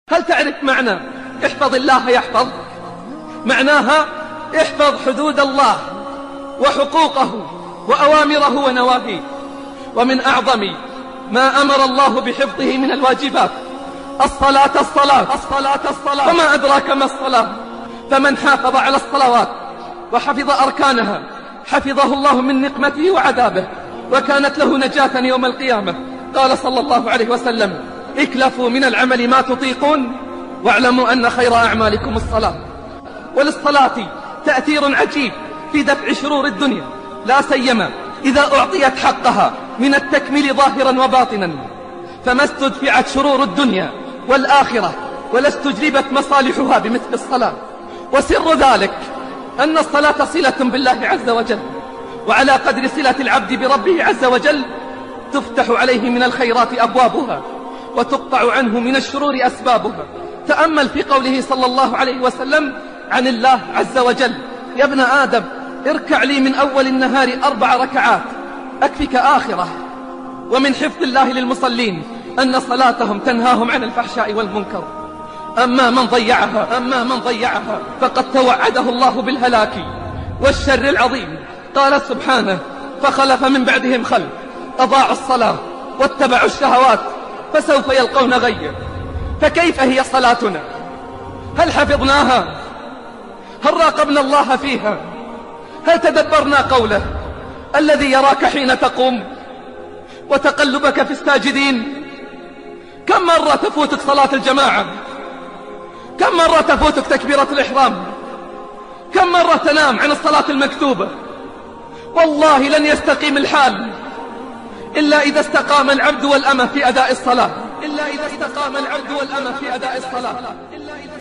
هل تعرف معنى احفظ الله يحفظك؟ معناها احفظ حدود الله وحقوقه وأوامره ونواهيه. ومن أعظم ما أمر الله بحفظه من الواجبات الصلاة الصلاة الصلاة الصلاة. وما أدراك ما الصلاة؟ فمن حافظ على الصلوات وحفظ أركانها حفظه الله من نقمته وعذابه، وكانت له نجاة يوم القيامة. قال صلى الله عليه وسلم: اكلفوا من العمل ما تطيقون واعلموا أن خير أعمالكم الصلاة. وللصلاة تأثير عجيب في دفع شرور الدنيا، لا سيما إذا أعطيت حقها من التكميل ظاهرا وباطنا، فما استدفعت شرور الدنيا والآخرة ولا استجلبت مصالحها بمثل الصلاة. وسر ذلك أن الصلاة صلة بالله عز وجل، وعلى قدر صلة العبد بربه عز وجل تفتح عليه من الخيرات أبوابها وتقطع عنه من الشرور أسبابها. تأمل في قوله صلى الله عليه وسلم عن الله عز وجل: يا ابن آدم اركع لي من أول النهار 4 ركعات أكفك آخرة. ومن حفظ الله للمصلين أن صلاتهم تنهاهم عن الفحشاء والمنكر. أما من ضيعها فقد توعده الله بالهلاك والشر العظيم. قال سبحانه: فخلف من بعدهم خلف أضاعوا الصلاة واتبعوا الشهوات فسوف يلقون غيا. فكيف هي صلاتنا؟ هل حفظناها؟ هل راقبنا الله فيها؟ هل تدبرنا قوله الذي يراك حين تقوم وتقلبك في الساجدين؟ كم مرة تفوتك صلاة الجماعة؟ كم مرة تفوتك تكبيرة الإحرام؟ كم مرة تنام عن الصلاة المكتوبة؟ والله لن يستقيم الحال إلا إذا استقام العبد والأمة في أداء الصلاة.